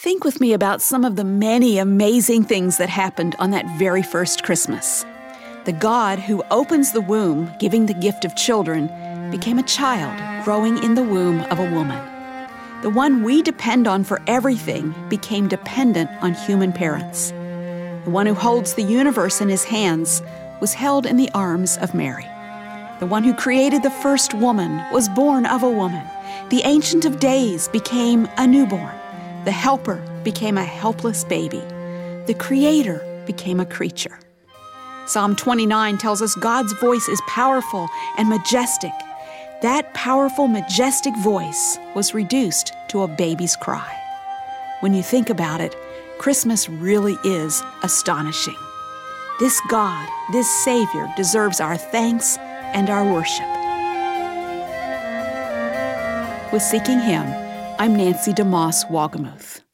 Think with me about some of the many amazing things that happened on that very first Christmas. The God who opens the womb, giving the gift of children, became a child growing in the womb of a woman. The one we depend on for everything became dependent on human parents. The one who holds the universe in his hands was held in the arms of Mary. The one who created the first woman was born of a woman. The Ancient of Days became a newborn. The Helper became a helpless baby. The Creator became a creature. Psalm 29 tells us God's voice is powerful and majestic. That powerful, majestic voice was reduced to a baby's cry. When you think about it, Christmas really is astonishing. This God, this Savior, deserves our thanks and our worship. With Seeking Him, I'm Nancy DeMoss Wolgemuth.